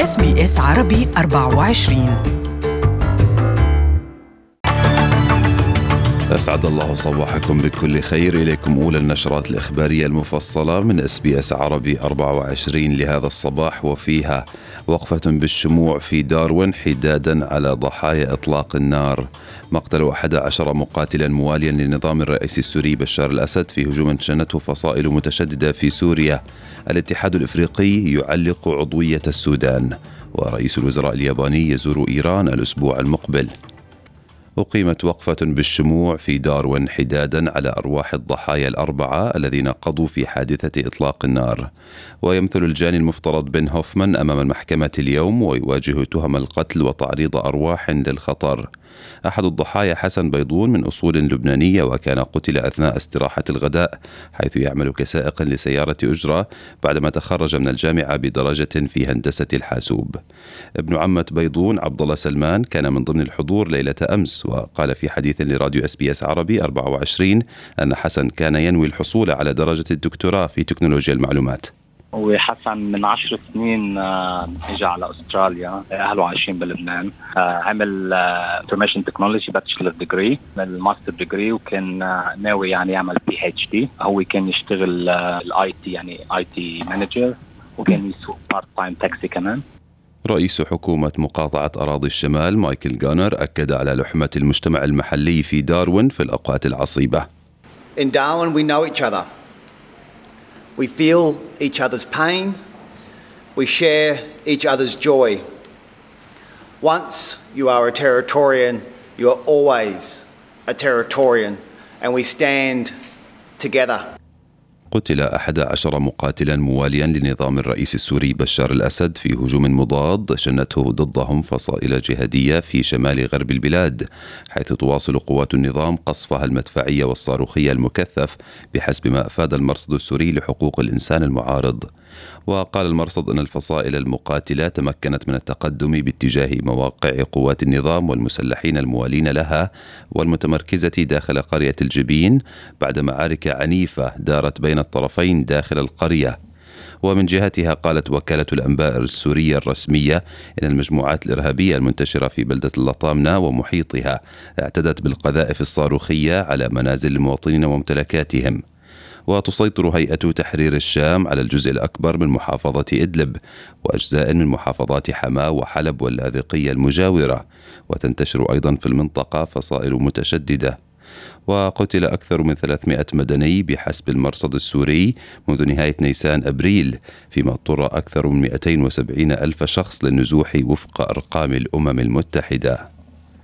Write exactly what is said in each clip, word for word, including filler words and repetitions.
إس بي إس عربي أربعة وعشرين. أسعد الله صباحكم بكل خير. إليكم أولى النشرات الإخبارية المفصلة من إس بي إس عربي أربعة وعشرين لهذا الصباح، وفيها وقفة بالشموع في داروين حدادا على ضحايا إطلاق النار، مقتل أحد عشر مقاتلا مواليا لنظام الرئيس السوري بشار الأسد في هجوم شنته فصائل متشددة في سوريا، الاتحاد الإفريقي يعلق عضوية السودان، ورئيس الوزراء الياباني يزور إيران الأسبوع المقبل. أقيمت وقفة بالشموع في داروين حدادا على أرواح الضحايا الأربعة الذين قضوا في حادثة إطلاق النار، ويمثل الجاني المفترض بن هوفمان أمام المحكمة اليوم ويواجه تهم القتل وتعريض أرواح للخطر. أحد الضحايا حسن بيضون من أصول لبنانية، وكان قتل أثناء استراحة الغداء حيث يعمل كسائق لسيارة أجرة بعدما تخرج من الجامعة بدرجة في هندسة الحاسوب. ابن عمة بيضون عبد الله سلمان كان من ضمن الحضور ليلة أمس، وقال في حديث لراديو إس بي إس عربي أربعة وعشرين أن حسن كان ينوي الحصول على درجة الدكتوراه في تكنولوجيا المعلومات. وحسن من عشر سنين اجى على استراليا، اهله عايشين بلبنان، عمل انفورميشن تكنولوجي باتشلر ديجري الماستر ديجري، وكان ناوي يعني يعمل بي اتش دي. هو كان يشتغل الاي تي يعني اي تي مانجر، وكان يسوق بارت تايم تاكسي كمان. رئيس حكومة مقاطعة أراضي الشمال مايكل غانر أكد على لحمة المجتمع المحلي في داروين في الأوقات العصيبة. In Darwin we know each other. We feel each other's pain. We share each other's joy. Once you are a Territorian, you are always a Territorian, and we stand together. قتل أحد عشر مقاتلا مواليا لنظام الرئيس السوري بشار الأسد في هجوم مضاد شنته ضدهم فصائل جهادية في شمال غرب البلاد، حيث تواصل قوات النظام قصفها المدفعية والصاروخية المكثف بحسب ما أفاد المرصد السوري لحقوق الإنسان المعارض. وقال المرصد أن الفصائل المقاتلة تمكنت من التقدم باتجاه مواقع قوات النظام والمسلحين الموالين لها والمتمركزة داخل قرية الجبين بعد معارك عنيفة دارت بين الطرفين داخل القرية. ومن جهتها قالت وكالة الأنباء السورية الرسمية إن المجموعات الإرهابية المنتشرة في بلدة اللطامنة ومحيطها اعتدت بالقذائف الصاروخية على منازل المواطنين وممتلكاتهم. وتسيطر هيئة تحرير الشام على الجزء الأكبر من محافظة إدلب وأجزاء من محافظات حما وحلب واللاذقية المجاورة، وتنتشر أيضا في المنطقة فصائل متشددة. وقتل أكثر من ثلاثمائة مدني بحسب المرصد السوري منذ نهاية نيسان أبريل، فيما اضطر أكثر من مئتين وسبعين ألف شخص للنزوح وفق أرقام الأمم المتحدة.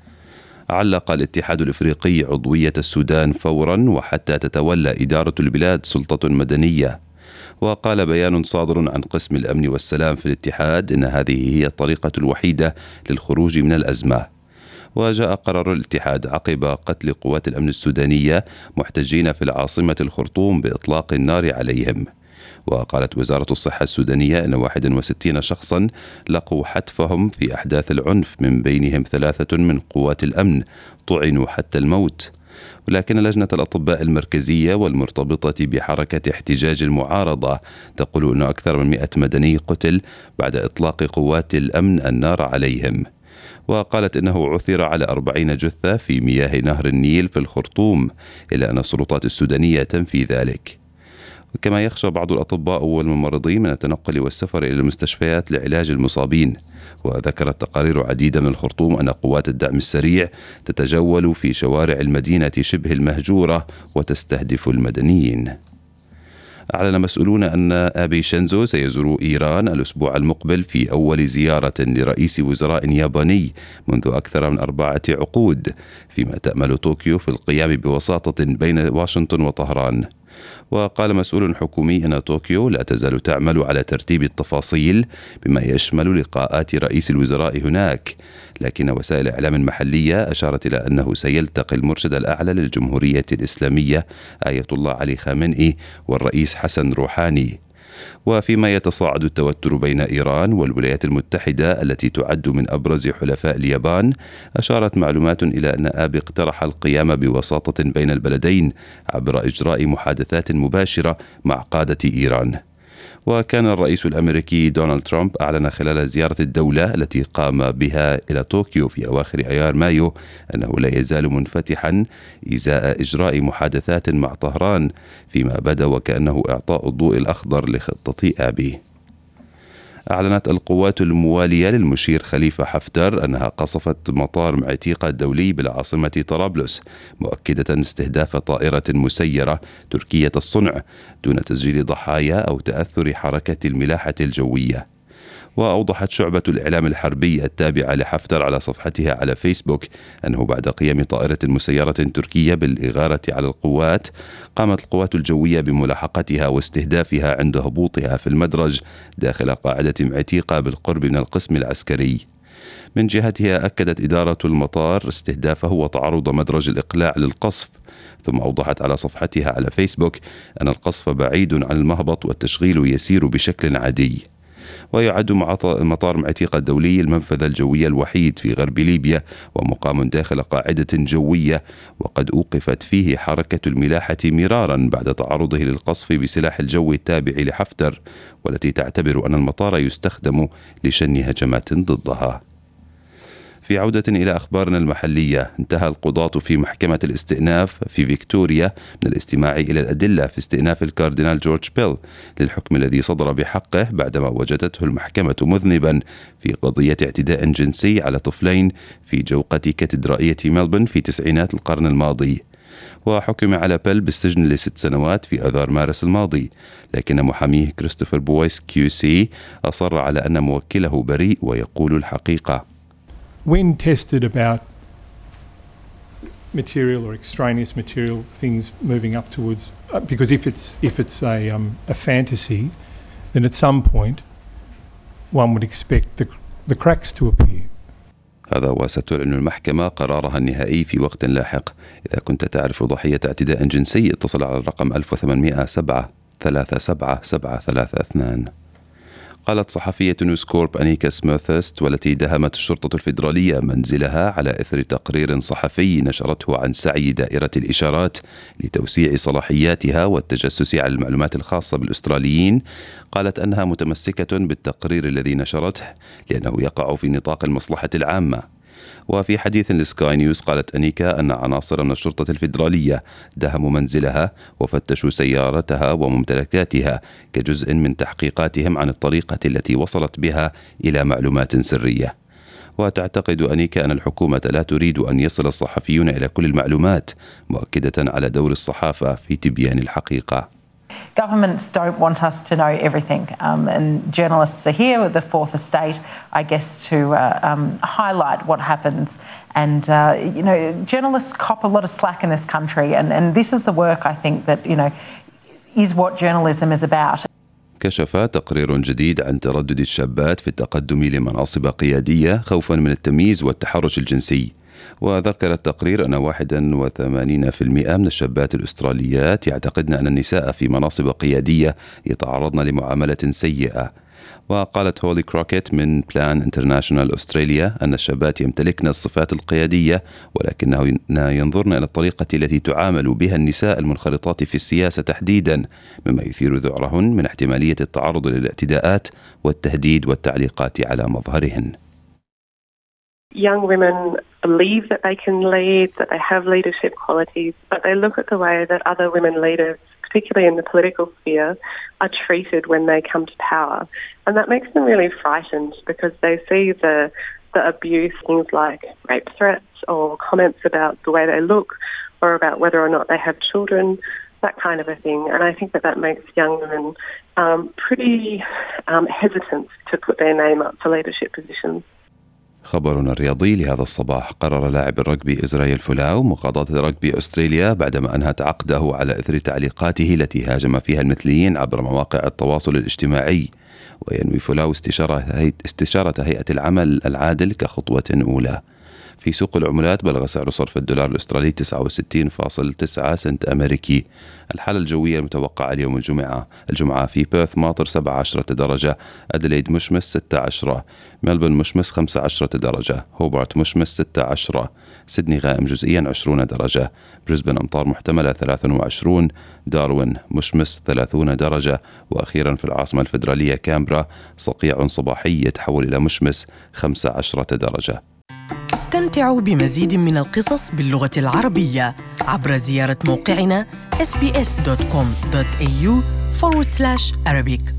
علق الاتحاد الإفريقي عضوية السودان فورا وحتى تتولى إدارة البلاد سلطة مدنية. وقال بيان صادر عن قسم الأمن والسلام في الاتحاد إن هذه هي الطريقة الوحيدة للخروج من الأزمة. وجاء قرار الاتحاد عقب قتل قوات الأمن السودانية محتجين في العاصمة الخرطوم بإطلاق النار عليهم. وقالت وزارة الصحة السودانية أن واحد وستين شخصا لقوا حتفهم في أحداث العنف، من بينهم ثلاثة من قوات الأمن طعنوا حتى الموت. ولكن لجنة الأطباء المركزية والمرتبطة بحركة احتجاج المعارضة تقول أن أكثر من مئة مدني قتل بعد إطلاق قوات الأمن النار عليهم. وقالت إنه عثر على أربعين جثة في مياه نهر النيل في الخرطوم، إلا أن السلطات السودانية تنفي ذلك. وكما يخشى بعض الأطباء والممرضين من التنقل والسفر إلى المستشفيات لعلاج المصابين. وذكرت تقارير عديدة من الخرطوم أن قوات الدعم السريع تتجول في شوارع المدينة شبه المهجورة وتستهدف المدنيين. أعلن مسؤولون أن آبي شينزو سيزور إيران الأسبوع المقبل في أول زيارة لرئيس وزراء ياباني منذ أكثر من أربعة عقود، فيما تأمل طوكيو في القيام بوساطة بين واشنطن وطهران. وقال مسؤول حكومي أن طوكيو لا تزال تعمل على ترتيب التفاصيل بما يشمل لقاءات رئيس الوزراء هناك، لكن وسائل إعلام محلية أشارت إلى أنه سيلتقي المرشد الأعلى للجمهورية الإسلامية آية الله علي خامنئي والرئيس حسن روحاني. وفيما يتصاعد التوتر بين إيران والولايات المتحدة التي تعد من أبرز حلفاء اليابان، أشارت معلومات إلى أن آبي اقترح القيام بوساطة بين البلدين عبر إجراء محادثات مباشرة مع قادة إيران. وكان الرئيس الأمريكي دونالد ترامب أعلن خلال زيارة الدولة التي قام بها إلى طوكيو في أواخر أيار مايو أنه لا يزال منفتحا إزاء إجراء محادثات مع طهران، فيما بدا وكأنه إعطاء الضوء الأخضر لخطة آبي. أعلنت القوات الموالية للمشير خليفة حفتر أنها قصفت مطار معتيقة الدولي بالعاصمة طرابلس، مؤكدة استهداف طائرة مسيرة تركية الصنع دون تسجيل ضحايا أو تأثر حركة الملاحة الجوية. وأوضحت شعبة الإعلام الحربي التابعة لحفتر على صفحتها على فيسبوك أنه بعد قيام طائرة مسيرة تركية بالإغارة على القوات، قامت القوات الجوية بملاحقتها واستهدافها عند هبوطها في المدرج داخل قاعدة معتيقة بالقرب من القسم العسكري. من جهتها أكدت إدارة المطار استهدافه وتعرض مدرج الإقلاع للقصف، ثم أوضحت على صفحتها على فيسبوك أن القصف بعيد عن المهبط والتشغيل يسير بشكل عادي. ويعد مطار معتيقة الدولي المنفذ الجوي الوحيد في غرب ليبيا ومقام داخل قاعدة جوية، وقد أوقفت فيه حركة الملاحة مرارا بعد تعرضه للقصف بسلاح الجو التابع لحفتر، والتي تعتبر أن المطار يستخدم لشن هجمات ضدها. في عودة إلى أخبارنا المحلية، انتهى القضاة في محكمة الاستئناف في فيكتوريا من الاستماع إلى الأدلة في استئناف الكاردينال جورج بيل للحكم الذي صدر بحقه بعدما وجدته المحكمة مذنبا في قضية اعتداء جنسي على طفلين في جوقة كاتدرائية ملبورن في تسعينات القرن الماضي. وحكم على بيل بالسجن لست سنوات في آذار مارس الماضي، لكن محاميه كريستوفر بويس كيو سي أصر على أن موكله بريء ويقول الحقيقة. When tested about material or extraneous material, things moving up towards, uh, because if it's if it's a um, a fantasy, then at some point one would expect the the cracks to appear. هذا وستعلن المحكمة قرارها النهائي في وقت لاحق. إذا كنت تعرف ضحية اعتداء جنسي اتصل على الرقم ألف وثمانمائة سبعة ثلاثة سبعة سبعة ثلاثة اثنين. قالت صحفية نيوز كورب أنيكا سميثست، والتي دهمت الشرطة الفيدرالية منزلها على إثر تقرير صحفي نشرته عن سعي دائرة الإشارات لتوسيع صلاحياتها والتجسس على المعلومات الخاصة بالأستراليين، قالت أنها متمسكة بالتقرير الذي نشرته لأنه يقع في نطاق المصلحة العامة. وفي حديث لسكاي نيوز قالت أنيكا أن عناصر من الشرطة الفيدرالية دهموا منزلها وفتشوا سيارتها وممتلكاتها كجزء من تحقيقاتهم عن الطريقة التي وصلت بها إلى معلومات سرية. وتعتقد أنيكا أن الحكومة لا تريد أن يصل الصحفيون إلى كل المعلومات، مؤكدة على دور الصحافة في تبيان الحقيقة. Governments don't want us to know everything, um, and journalists are here with the fourth estate, I guess, to uh, um, highlight what happens. And, uh, you know, journalists cop a lot of slack in this country, and, and this is the work, I think, that, you know, is what journalism is about. كشف تقرير جديد عن تردد الشابات في التقدم لمناصب قيادية خوفا من التمييز والتحرش الجنسي. وذكر التقرير أن واحد وثمانين بالمئة من الشابات الأستراليات يعتقدن أن النساء في مناصب قيادية يتعرضن لمعاملة سيئة. وقالت هولي كروكيت من بلان انترناشونال أستراليا أن الشابات يمتلكن الصفات القيادية، ولكنهن ينظرن إلى الطريقة التي تعامل بها النساء المنخرطات في السياسة تحديدا، مما يثير ذعرهن من احتمالية التعرض للاعتداءات والتهديد والتعليقات على مظهرهن. Young women believe that they can lead, that they have leadership qualities, but they look at the way that other women leaders, particularly in the political sphere, are treated when they come to power. And that makes them really frightened because they see the, the abuse, things like rape threats or comments about the way they look or about whether or not they have children, that kind of a thing. And I think that that makes young women um, pretty um, hesitant to put their name up for leadership positions. خبرنا الرياضي لهذا الصباح. قرر لاعب الرجبي إزرائيل فولاو مقاضاة رجبي أستراليا بعدما أنهت عقده على إثر تعليقاته التي هاجم فيها المثليين عبر مواقع التواصل الاجتماعي. وينوي فولاو استشارة هيئة, استشارة هيئة العمل العادل كخطوة أولى. في سوق العملات بلغ سعر صرف الدولار الأسترالي تسعة وستين فاصلة تسعة سنت أمريكي. الحالة الجوية المتوقعة اليوم الجمعة الجمعة في بيرث ماطر سبعة عشرة درجة، أديليد مشمس ستة عشرة، ملبورن مشمس خمسة عشرة درجة، هوبارت مشمس ستة عشرة، سيدني غائم جزئيا عشرين درجة، بريسبن أمطار محتملة ثلاثة وعشرين، داروين مشمس ثلاثين درجة، وأخيرا في العاصمة الفيدرالية كامبرا صقيع صباحي يتحول إلى مشمس خمسة عشرة درجة. استمتعوا بمزيد من القصص باللغة العربية عبر زيارة موقعنا إس بي إس دوت كوم دوت إيه يو forward slash Arabic.